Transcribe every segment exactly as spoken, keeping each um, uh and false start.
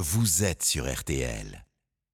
vous êtes sur R T L.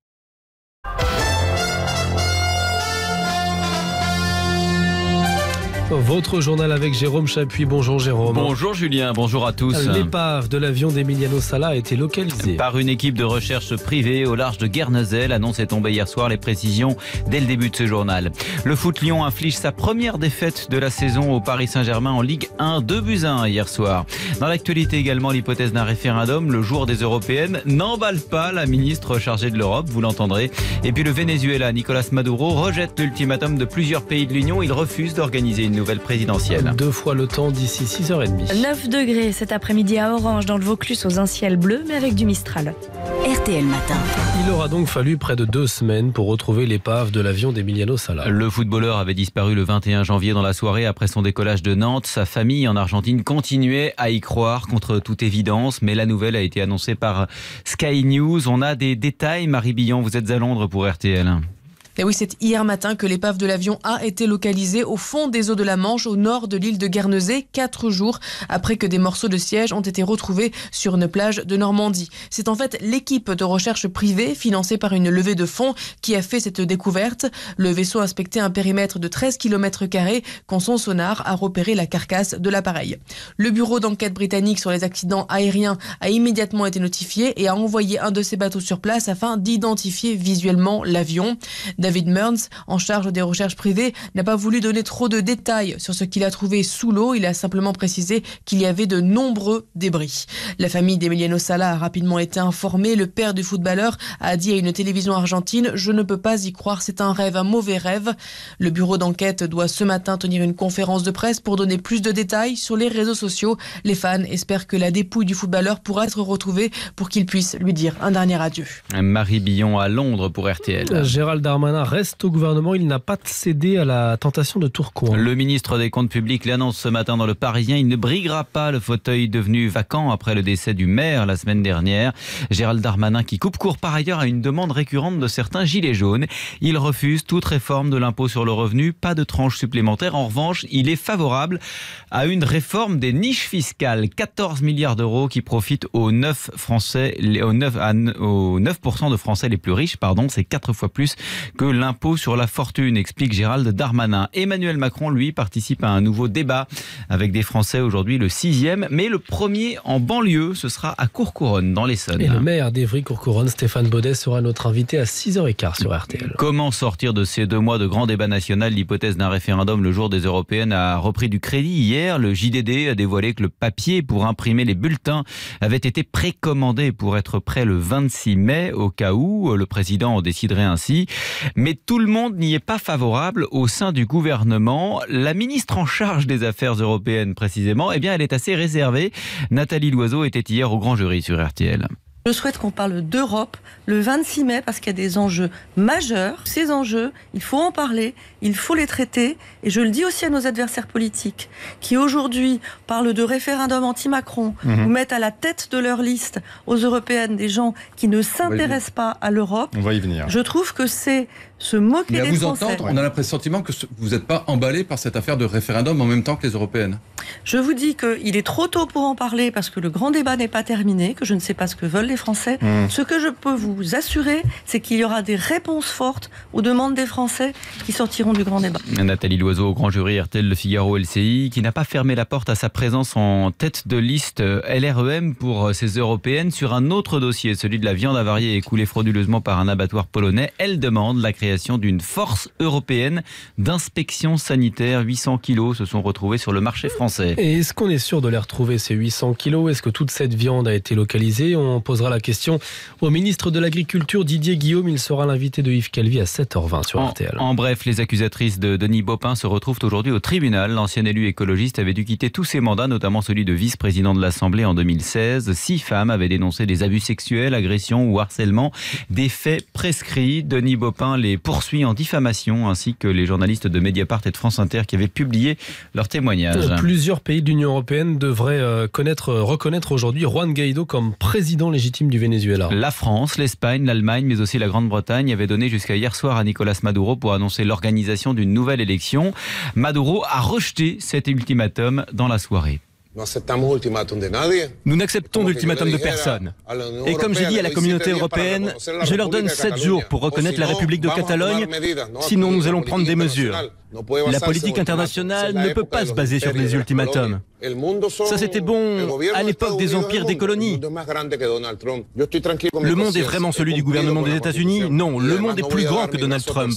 Votre journal avec Jérôme Chapuis. Bonjour Jérôme. Bonjour Julien, bonjour à tous. L'épave de l'avion d'Emiliano Sala a été localisée par une équipe de recherche privée au large de Guernesey. L'annonce est tombée hier soir, les précisions dès le début de ce journal. Le foot Lyon inflige sa première défaite de la saison au Paris Saint-Germain en Ligue un, deux buts à un hier soir. Dans l'actualité également, l'hypothèse d'un référendum le jour des Européennes n'emballe pas la ministre chargée de l'Europe, vous l'entendrez. Et puis le Venezuela, Nicolas Maduro, rejette l'ultimatum de plusieurs pays de l'Union. Il refuse d'organiser une nouvelle présidentielle. Deux fois le temps d'ici six heures trente. neuf degrés cet après-midi à Orange dans le Vaucluse aux un ciel bleu mais avec du Mistral. R T L Matin. Il aura donc fallu près de deux semaines pour retrouver l'épave de l'avion d'Emiliano Sala. Le footballeur avait disparu le vingt et un janvier dans la soirée après son décollage de Nantes. Sa famille en Argentine continuait à y croire contre toute évidence, mais la nouvelle a été annoncée par Sky News. On a des détails. Marie Billon, vous êtes à Londres pour R T L. Et oui, c'est hier matin que l'épave de l'avion a été localisée au fond des eaux de la Manche, au nord de l'île de Guernesey, quatre jours après que des morceaux de siège ont été retrouvés sur une plage de Normandie. C'est en fait l'équipe de recherche privée, financée par une levée de fonds, qui a fait cette découverte. Le vaisseau inspectait un périmètre de treize kilomètres carrés quand son sonar a repéré la carcasse de l'appareil. Le bureau d'enquête britannique sur les accidents aériens a immédiatement été notifié et a envoyé un de ses bateaux sur place afin d'identifier visuellement l'avion. David Mearns, en charge des recherches privées, n'a pas voulu donner trop de détails sur ce qu'il a trouvé sous l'eau. Il a simplement précisé qu'il y avait de nombreux débris. La famille d'Emiliano Sala a rapidement été informée. Le père du footballeur a dit à une télévision argentine « Je ne peux pas y croire, c'est un rêve, un mauvais rêve ». Le bureau d'enquête doit ce matin tenir une conférence de presse pour donner plus de détails sur les réseaux sociaux. Les fans espèrent que la dépouille du footballeur pourra être retrouvée pour qu'ils puissent lui dire un dernier adieu. Marie Billon à Londres pour R T L. Gérald Darmanin reste au gouvernement, il n'a pas cédé à la tentation de Tourcoing. Le ministre des Comptes publics l'annonce ce matin dans Le Parisien, il ne briguera pas le fauteuil devenu vacant après le décès du maire la semaine dernière. Gérald Darmanin qui coupe court par ailleurs à une demande récurrente de certains gilets jaunes. Il refuse toute réforme de l'impôt sur le revenu, pas de tranche supplémentaire. En revanche, il est favorable à une réforme des niches fiscales. quatorze milliards d'euros qui profitent aux neuf Français, aux neuf, aux neuf pour cent de Français les plus riches, pardon, c'est quatre fois plus que l'impôt sur la fortune, explique Gérald Darmanin. Emmanuel Macron, lui, participe à un nouveau débat avec des Français aujourd'hui, le sixième, mais le premier en banlieue, ce sera à Courcouronnes, dans l'Essonne. Et le maire d'Évry-Courcouronnes, Stéphane Baudet, sera notre invité à six heures quinze sur R T L. Comment sortir de ces deux mois de grand débat national? L'hypothèse d'un référendum le jour des Européennes a repris du crédit. Hier, le J D D a dévoilé que le papier pour imprimer les bulletins avait été précommandé pour être prêt le vingt-six mai, au cas où le président en déciderait ainsi. Mais tout le monde n'y est pas favorable au sein du gouvernement. La ministre en charge des affaires européennes, précisément, eh bien, elle est assez réservée. Nathalie Loiseau était hier au grand jury sur R T L. Je souhaite qu'on parle d'Europe le vingt-six mai parce qu'il y a des enjeux majeurs. Ces enjeux, il faut en parler, il faut les traiter. Et je le dis aussi à nos adversaires politiques qui aujourd'hui parlent de référendum anti-Macron mmh. ou mettent à la tête de leur liste aux européennes des gens qui ne s'intéressent pas à l'Europe. On va y venir. Je trouve que c'est se moquer Mais à des vous Français. entendre, on a le pressentiment que vous n'êtes pas emballé par cette affaire de référendum en même temps que les européennes. Je vous dis qu'il est trop tôt pour en parler parce que le grand débat n'est pas terminé, que je ne sais pas ce que veulent les Français. Mmh. Ce que je peux vous assurer, c'est qu'il y aura des réponses fortes aux demandes des Français qui sortiront du grand débat. Nathalie Loiseau au grand jury R T L, Le Figaro, L C I, qui n'a pas fermé la porte à sa présence en tête de liste L R E M pour ces européennes sur un autre dossier, celui de la viande avariée écoulée frauduleusement par un abattoir polonais. Elle demande la création d'une force européenne d'inspection sanitaire. huit cents kilos se sont retrouvés sur le marché français. Et est-ce qu'on est sûr de les retrouver, ces huit cents kilos? Est-ce que toute cette viande a été localisée? On posera la question au ministre de l'Agriculture, Didier Guillaume. Il sera l'invité de Yves Calvi à sept heures vingt sur en, R T L. En bref, les accusatrices de Denis Baupin se retrouvent aujourd'hui au tribunal. L'ancien élu écologiste avait dû quitter tous ses mandats, notamment celui de vice-président de l'Assemblée en deux mille seize. Six femmes avaient dénoncé des abus sexuels, agressions ou harcèlement. Des faits prescrits. Denis Baupin les poursuit en diffamation, ainsi que les journalistes de Mediapart et de France Inter qui avaient publié leurs témoignages. Plusieurs pays de l'Union européenne devraient connaître, reconnaître aujourd'hui Juan Guaidó comme président légitime du Venezuela. La France, l'Espagne, l'Allemagne, mais aussi la Grande-Bretagne avaient donné jusqu'à hier soir à Nicolas Maduro pour annoncer l'organisation d'une nouvelle élection. Maduro a rejeté cet ultimatum dans la soirée. Nous n'acceptons d'ultimatum de personne. Et comme j'ai dit à la communauté européenne, je leur donne sept jours pour reconnaître la République de Catalogne, sinon nous allons prendre des mesures. La politique internationale ne peut pas se baser sur des ultimatums. Ça c'était bon à l'époque des empires des colonies. Le monde est vraiment celui du gouvernement des États-Unis? Non, le monde est plus grand que Donald Trump.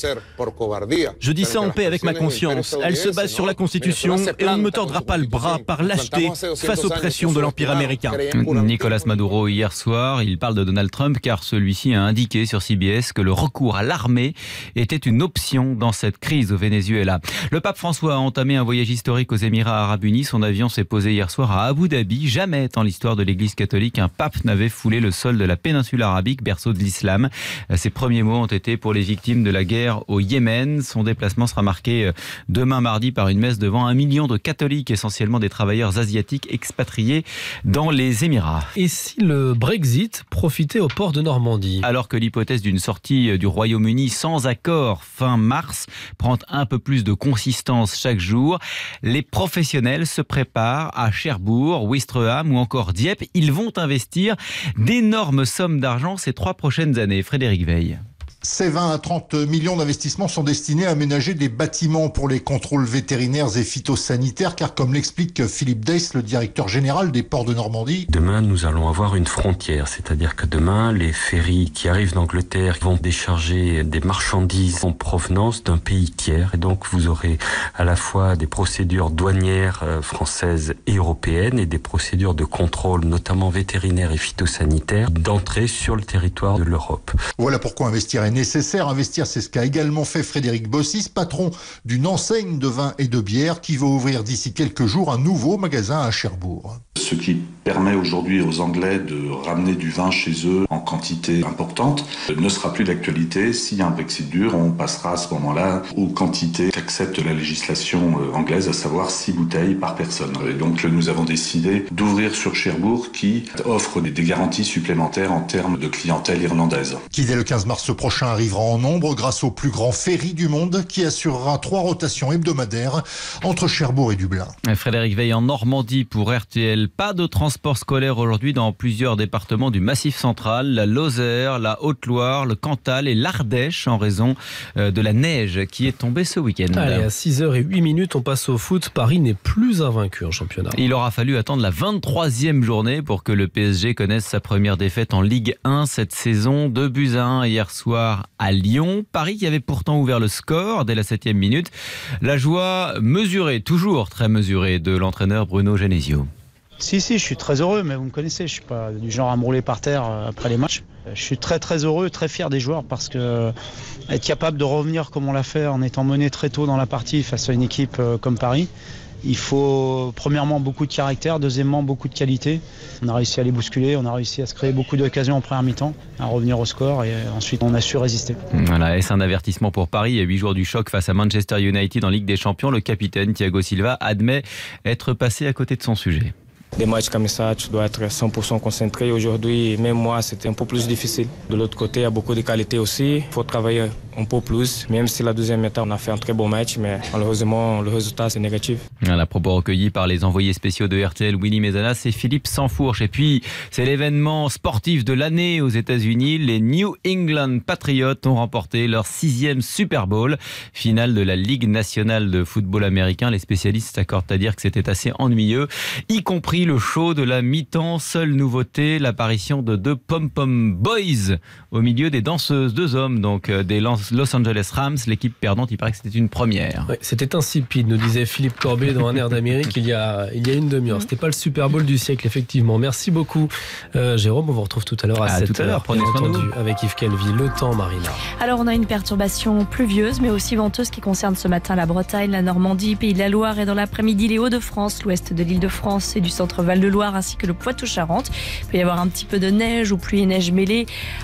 Je dis ça en paix avec ma conscience. Elle se base sur la Constitution et on ne me tordra pas le bras par lâcheté face aux pressions de l'Empire américain. Nicolas Maduro hier soir, il parle de Donald Trump car celui-ci a indiqué sur C B S que le recours à l'armée était une option dans cette crise au Venezuela. Le pape François a entamé un voyage historique aux Émirats Arabes Unis. Son avion s'est posé hier soir à Abu Dhabi. Jamais dans l'histoire de l'Église catholique un pape n'avait foulé le sol de la péninsule arabique, berceau de l'islam. Ses premiers mots ont été pour les victimes de la guerre au Yémen. Son déplacement sera marqué demain mardi par une messe devant un million de catholiques, essentiellement des travailleurs asiatiques expatriés dans les Émirats. Et si le Brexit profitait au port de Normandie? Alors que l'hypothèse d'une sortie du Royaume-Uni sans accord fin mars prend un peu plus de consistance chaque jour, les professionnels se préparent à Cherbourg, Ouistreham ou encore Dieppe. Ils vont investir d'énormes sommes d'argent ces trois prochaines années. Frédéric Veil. Ces vingt à trente millions d'investissements sont destinés à aménager des bâtiments pour les contrôles vétérinaires et phytosanitaires, car comme l'explique Philippe Deiss, le directeur général des ports de Normandie, demain nous allons avoir une frontière, c'est-à-dire que demain les ferries qui arrivent d'Angleterre vont décharger des marchandises en provenance d'un pays tiers, et donc vous aurez à la fois des procédures douanières françaises et européennes et des procédures de contrôle, notamment vétérinaires et phytosanitaires, d'entrée sur le territoire de l'Europe. Voilà pourquoi investir est nécessaire. Investir, c'est ce qu'a également fait Frédéric Bossis, patron d'une enseigne de vin et de bière qui va ouvrir d'ici quelques jours un nouveau magasin à Cherbourg. Ce qui permet aujourd'hui aux Anglais de ramener du vin chez eux en quantité importante ne sera plus d'actualité. S'il y a un Brexit dur, on passera à ce moment-là aux quantités qu'accepte la législation anglaise, à savoir six bouteilles par personne. Et donc nous avons décidé d'ouvrir sur Cherbourg qui offre des garanties supplémentaires en termes de clientèle irlandaise. Qui dès le quinze mars prochain arrivera en nombre grâce au plus grand ferry du monde qui assurera trois rotations hebdomadaires entre Cherbourg et Dublin. Frédéric Veil en Normandie pour R T L. Pas de transport scolaire aujourd'hui dans plusieurs départements du Massif central, la Lozère, la Haute-Loire, le Cantal et l'Ardèche en raison de la neige qui est tombée ce week-end. Allez, à six heures zéro huit minutes, on passe au foot. Paris n'est plus invaincu en championnat. Il aura fallu attendre la vingt-troisième journée pour que le P S G connaisse sa première défaite en Ligue un cette saison. deux buts à un hier soir à Lyon. Paris qui avait pourtant ouvert le score dès la septième minute. La joie mesurée, toujours très mesurée, de l'entraîneur Bruno Genesio. Si, si, je suis très heureux, mais vous me connaissez, je suis pas du genre à me rouler par terre après les matchs. Je suis très très heureux, très fier des joueurs parce que être capable de revenir comme on l'a fait en étant mené très tôt dans la partie face à une équipe comme Paris, il faut premièrement beaucoup de caractère, deuxièmement beaucoup de qualité. On a réussi à les bousculer, on a réussi à se créer beaucoup d'occasions en première mi-temps, à revenir au score et ensuite on a su résister. Voilà, est-ce un avertissement pour Paris? À huit jours du choc face à Manchester United en Ligue des Champions, le capitaine Thiago Silva admet être passé à côté de son sujet. Des matchs comme ça, tu dois être cent pour cent concentré. Aujourd'hui, même moi, c'était un peu plus difficile. De l'autre côté, il y a beaucoup de qualité aussi. Il faut travailler un peu plus. Même si la deuxième mi-temps, on a fait un très bon match, mais malheureusement, le résultat, c'est négatif. Voilà, propos recueillis par les envoyés spéciaux de R T L, Willy Mezanas et Philippe Sansfourche. Et puis, c'est l'événement sportif de l'année aux États-Unis. Les New England Patriots ont remporté leur sixième Super Bowl, finale de la Ligue nationale de football américain. Les spécialistes s'accordent à dire que c'était assez ennuyeux, y compris le show de la mi-temps. Seule nouveauté, l'apparition de deux pom-pom boys au milieu des danseuses, deux hommes, donc des Los Angeles Rams. L'équipe perdante, il paraît que c'était une première. Ouais, c'était insipide, nous disait Philippe Corbet dans un air d'Amérique il y a, il y a une demi-heure. C'était pas le Super Bowl du siècle, effectivement. Merci beaucoup, euh, Jérôme. On vous retrouve tout à l'heure à, à sept heures. Prenez soin de vous. Avec Yves Calvi. Le temps, Marina. Alors, on a une perturbation pluvieuse, mais aussi venteuse qui concerne ce matin la Bretagne, la Normandie, Pays de la Loire et dans l'après-midi les Hauts-de-France, l'ouest de l'Île-de-France et du centre Val-de-Loire ainsi que le Poitou-Charentes. Il peut y avoir un petit peu de neige ou pluie et neige mêlée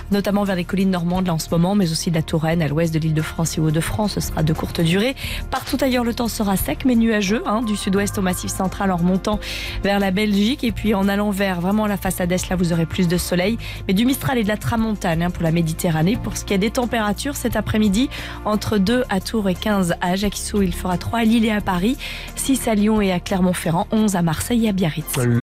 notamment vers les collines normandes là en ce moment, mais aussi de la Touraine, à l'ouest de l'Île-de-France et Hauts-de-France. Ce sera de courte durée. Partout ailleurs, le temps sera sec mais nuageux, hein, du sud-ouest au Massif central en remontant vers la Belgique et puis en allant vers vraiment la façade est, là vous aurez plus de soleil, mais du Mistral et de la Tramontane hein, pour la Méditerranée. Pour ce qui est des températures, cet après-midi, entre deux à Tours et quinze à Ajaccio, il fera trois à Lille et à Paris, six à Lyon et à Clermont-Ferrand, onze à Marseille et à Biarritz.